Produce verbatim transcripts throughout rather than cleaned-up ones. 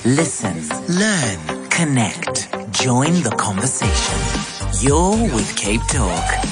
Listen, learn, connect. Join the conversation. You're with Cape Talk.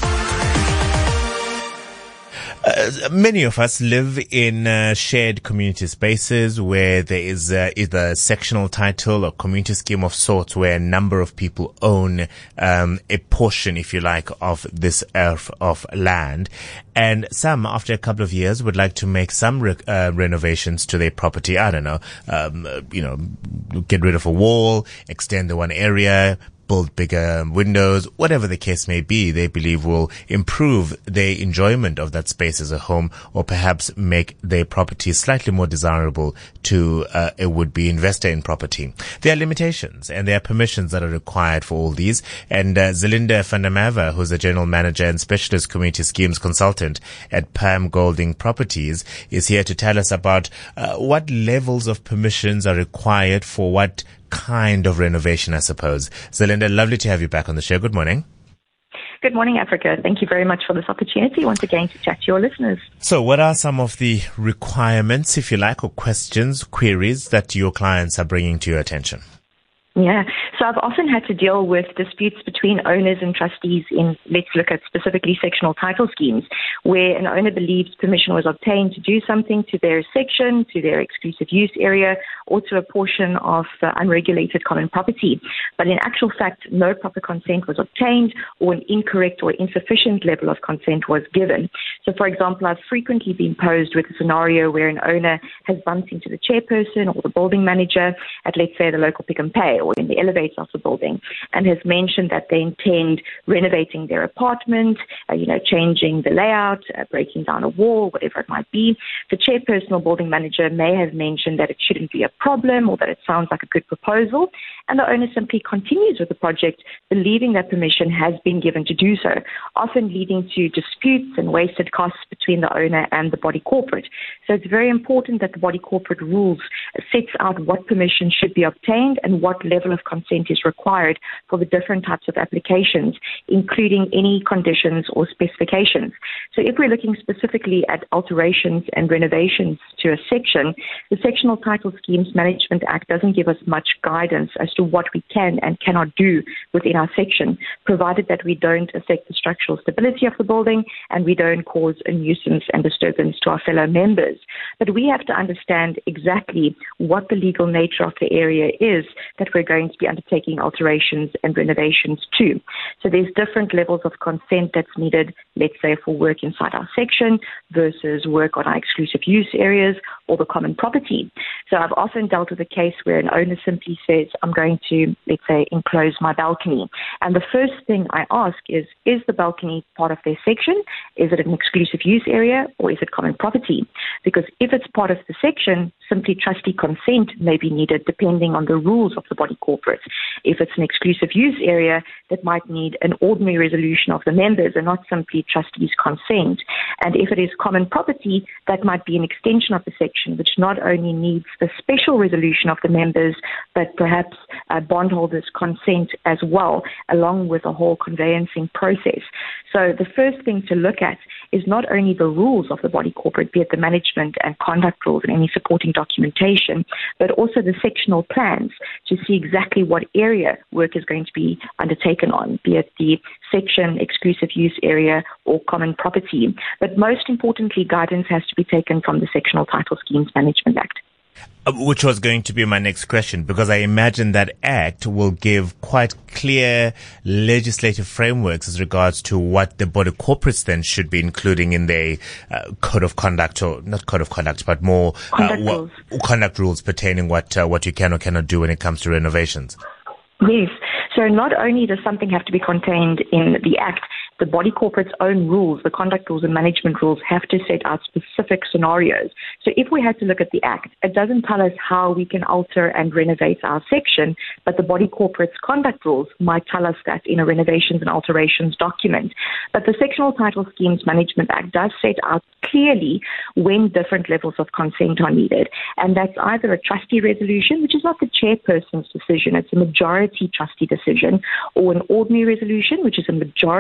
Uh, many of us live in uh, shared community spaces where there is uh, either a sectional title or community scheme of sorts where a number of people own um, a portion, if you like, of this earth of land. And some, after a couple of years, would like to make some re- uh, renovations to their property. I don't know, um, you know, get rid of a wall, extend the one area, build bigger windows, whatever the case may be, they believe will improve their enjoyment of that space as a home, or perhaps make their property slightly more desirable to uh, a would-be investor in property. There are limitations and there are permissions that are required for all these. And uh, Zelinda van der Merwe, who's the general manager and specialist community schemes consultant at Pam Golding Properties, is here to tell us about uh, what levels of permissions are required for what kind of renovation, I suppose. Zelinda, lovely to have you back on the show. Good morning. Good morning, Africa. Thank you very much for this opportunity once again to chat to your listeners. So what are some of the requirements, if you like, or questions, queries that your clients are bringing to your attention? Yeah, so I've often had to deal with disputes between owners and trustees in, let's look at specifically sectional title schemes, where an owner believes permission was obtained to do something to their section, to their exclusive use area, or to a portion of uh, unregulated common property. But in actual fact, no proper consent was obtained, or an incorrect or insufficient level of consent was given. So, for example, I've frequently been posed with a scenario where an owner has bumped into the chairperson or the building manager at, let's say, the local Pick and Pay or in the elevator of the building, and has mentioned that they intend renovating their apartment, uh, you know, changing the layout, uh, breaking down a wall, whatever it might be. The chairperson or building manager may have mentioned that it shouldn't be a problem or that it sounds like a good proposal, and the owner simply continues with the project, believing that permission has been given to do so, often leading to disputes and wasted costs between the owner and the body corporate. So it's very important that the body corporate rules sets out what permission should be obtained and what level of consent is required for the different types of applications, including any conditions or specifications. So if we're looking specifically at alterations and renovations to a section, the Sectional Title Schemes Management Act doesn't give us much guidance as to what we can and cannot do within our section, provided that we don't affect the structural stability of the building and we don't cause a nuisance and disturbance to our fellow members. But we have to understand exactly what the legal nature of the area is that we're going to be undertaking alterations and renovations to. So there's different levels of consent that's needed, let's say, for work inside our section versus work on our exclusive use areas or the common property. So I've often dealt with a case where an owner simply says, I'm going to, let's say, enclose my balcony. And the first thing I ask is, is the balcony part of their section? Is it an exclusive use area or is it common property? Because if it's part of the section, simply trustee consent may be needed depending on the rules of the body corporate. If it's an exclusive use area, that might need an ordinary resolution of the members and not simply trustees' consent. And if it is common property, that might be an extension of the section, which not only needs the special resolution of the members, but perhaps uh, bondholders' consent as well, along with a whole conveyancing process. So the first thing to look at is not only the rules of the body corporate, be it the management and conduct rules and any supporting documentation, but also the sectional plans to see exactly what area work is going to be undertaken on, be it the section, exclusive use area, or common property. But most importantly, guidance has to be taken from the Sectional Title Schemes Management Act. Which was going to be my next question, because I imagine that Act will give quite clear legislative frameworks as regards to what the body corporates then should be including in their uh, code of conduct, or not code of conduct, but more conduct, uh, rules. What, conduct rules pertaining what uh, what you can or cannot do when it comes to renovations. Yes. So not only does something have to be contained in the Act, the body corporate's own rules, the conduct rules and management rules, have to set out specific scenarios. So if we had to look at the Act, it doesn't tell us how we can alter and renovate our section, but the body corporate's conduct rules might tell us that in a renovations and alterations document. But the Sectional Title Schemes Management Act does set out clearly when different levels of consent are needed. And that's either a trustee resolution, which is not the chairperson's decision, it's a majority trustee decision, or an ordinary resolution, which is a majority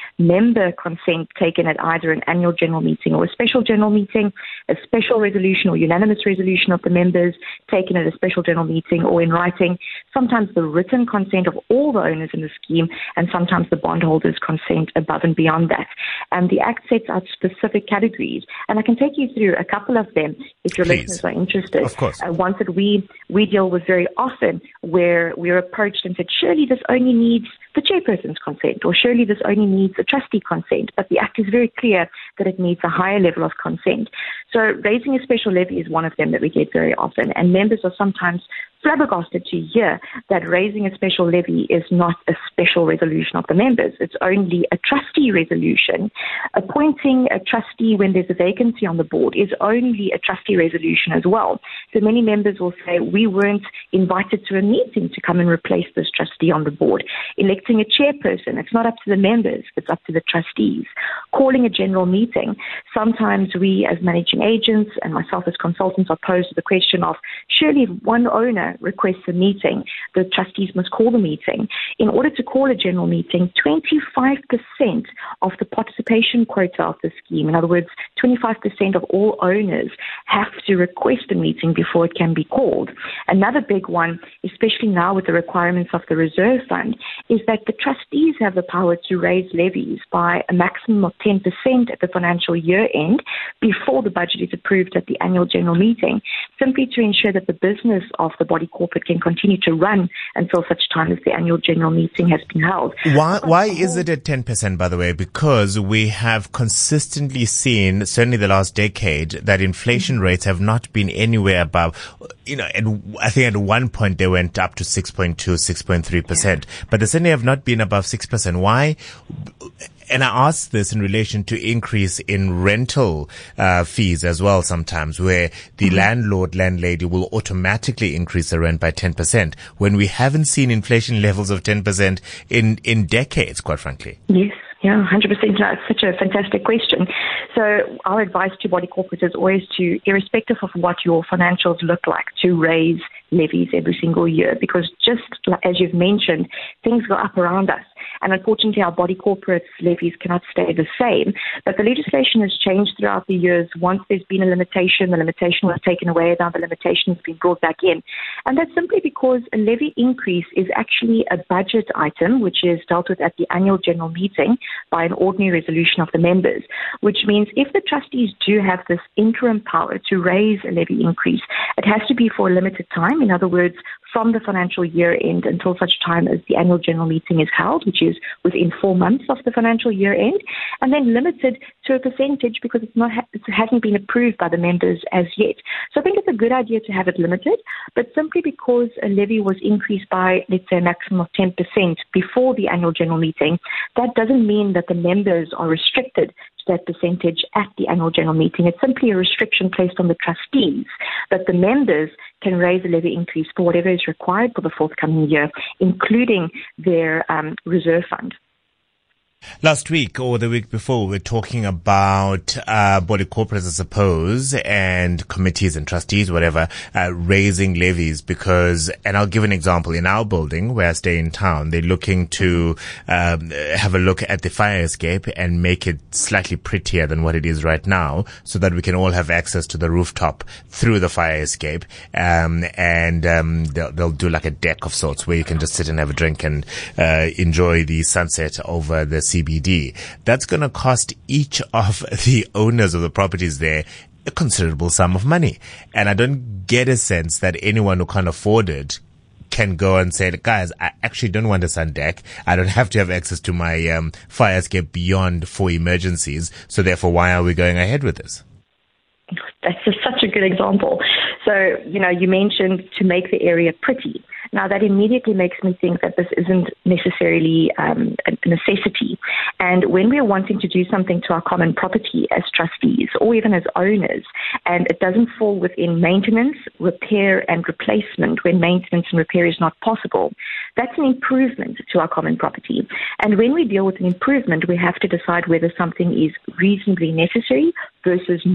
member consent taken at either an annual general meeting or a special general meeting, a special resolution or unanimous resolution of the members taken at a special general meeting or in writing, sometimes the written consent of all the owners in the scheme, and sometimes the bondholders' consent above and beyond that. And the Act sets out specific categories, and I can take you through a couple of them if your Please. listeners are interested. Of course. Uh, ones that we, we deal with very often, where we're approached and said, surely this only needs the chairperson's consent, or surely this only needs a trustee consent, but the Act is very clear that it needs a higher level of consent. So raising a special levy is one of them that we get very often, and members are sometimes flabbergasted to hear that raising a special levy is not a special resolution of the members. It's only a trustee resolution. Appointing a trustee when there's a vacancy on the board is only a trustee resolution as well. So many members will say, we weren't invited to a meeting to come and replace this trustee on the board. Electing a chairperson, it's not up to the members, it's up to the trustees. Calling a general meeting, sometimes we as managing agents and myself as consultants are posed with the question of, surely if one owner requests a meeting, the trustees must call the meeting. In order to call a general meeting, twenty-five percent of the participation quota of the scheme, in other words, twenty-five percent of all owners have to request a meeting before it can be called. Another big one, especially now with the requirements of the reserve fund, is that the trustees have the power to raise levies by a maximum of ten percent at the financial year end before the budget is approved at the annual general meeting, simply to ensure that the business of the body corporate can continue to run until such time as the annual general meeting has been held. Why, why is it at ten percent, by the way? Because we have consistently seen, certainly the last decade, that inflation rates have not been anywhere above, you know, and I think at one point they went up to six point two, six point three percent, yeah. But they certainly have not been above six percent. Why? And I ask this in relation to increase in rental uh, fees as well sometimes, where the mm-hmm. landlord, landlady will automatically increase the rent by ten percent when we haven't seen inflation levels of ten percent in, in decades, quite frankly. Yes. Yeah, one hundred percent. That's such a fantastic question. So our advice to body corporates is always to, irrespective of what your financials look like, to raise levies every single year, because just as you've mentioned, things go up around us. And unfortunately, our body corporates levies cannot stay the same. But the legislation has changed throughout the years. Once there's been a limitation, the limitation was taken away, now the limitation has been brought back in. And that's simply because a levy increase is actually a budget item, which is dealt with at the annual general meeting by an ordinary resolution of the members, which means if the trustees do have this interim power to raise a levy increase, it has to be for a limited time. In other words, from the financial year end until such time as the annual general meeting is held, which is within four months of the financial year end, and then limited to a percentage because it's not it hasn't been approved by the members as yet. So I think it's a good idea to have it limited, but simply because a levy was increased by, let's say, a maximum of ten percent before the annual general meeting, that doesn't mean that the members are restricted to that percentage at the annual general meeting. It's simply a restriction placed on the trustees, but the members can raise a levy increase for whatever is required for the forthcoming year, including their um, reserve fund. Last week or the week before, we were talking about uh, body corporates, I suppose, and committees and trustees, whatever, uh, raising levies because, and I'll give an example. In our building, where I stay in town, they're looking to um, have a look at the fire escape and make it slightly prettier than what it is right now so that we can all have access to the rooftop through the fire escape. Um, and um, they'll, they'll do like a deck of sorts where you can just sit and have a drink and uh, enjoy the sunset over the C B D. That's going to cost each of the owners of the properties there a considerable sum of money. And I don't get a sense that anyone who can't afford it can go and say, guys, I actually don't want a sun deck. I don't have to have access to my um, fire escape beyond for emergencies. So therefore, why are we going ahead with this? That's just such a good example. So, you know, you mentioned to make the area pretty. Now, that immediately makes me think that this isn't necessarily um, a necessity. And when we're wanting to do something to our common property as trustees or even as owners, and it doesn't fall within maintenance, repair and replacement when maintenance and repair is not possible, that's an improvement to our common property. And when we deal with an improvement, we have to decide whether something is reasonably necessary versus not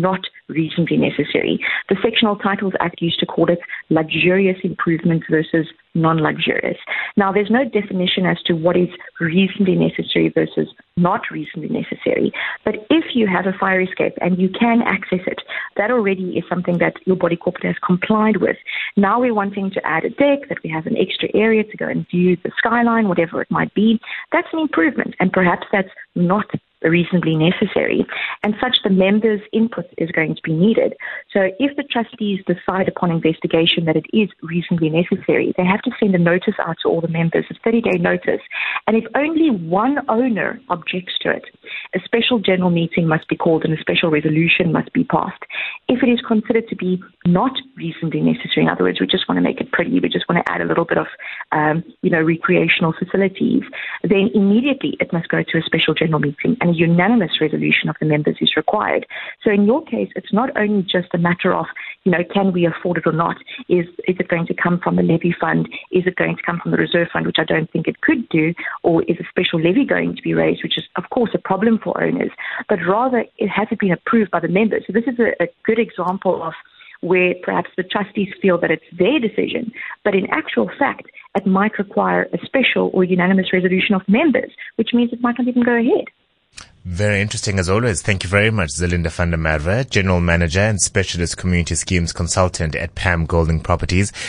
reasonably necessary. The Sectional Titles Act used to call it luxurious improvements versus non-luxurious. Now, there's no definition as to what is reasonably necessary versus not reasonably necessary. But if you have a fire escape and you can access it, that already is something that your body corporate has complied with. Now we're wanting to add a deck, that we have an extra area to go and view the skyline, whatever it might be. That's an improvement, and perhaps that's not reasonably necessary, and such the members' input is going to be needed. So if the trustees decide upon investigation that it is reasonably necessary, they have to send a notice out to all the members, a thirty-day notice, and if only one owner objects to it, a special general meeting must be called and a special resolution must be passed. If it is considered to be not reasonably necessary, in other words, we just want to make it pretty, we just want to add a little bit of, um, you know, recreational facilities, then immediately it must go to a special general meeting, and a unanimous resolution of the members is required. So in your case, it's not only just a matter of, you know, can we afford it or not? Is is it going to come from the levy fund? Is it going to come from the reserve fund, which I don't think it could do? Or is a special levy going to be raised, which is, of course, a problem for owners? But rather, it hasn't been approved by the members. So this is a, a good example of where perhaps the trustees feel that it's their decision, but in actual fact, it might require a special or unanimous resolution of members, which means it might not even go ahead. Very interesting as always. Thank you very much, Zelinda van der Merwe, General Manager and Specialist Community Schemes Consultant at Pam Golding Properties.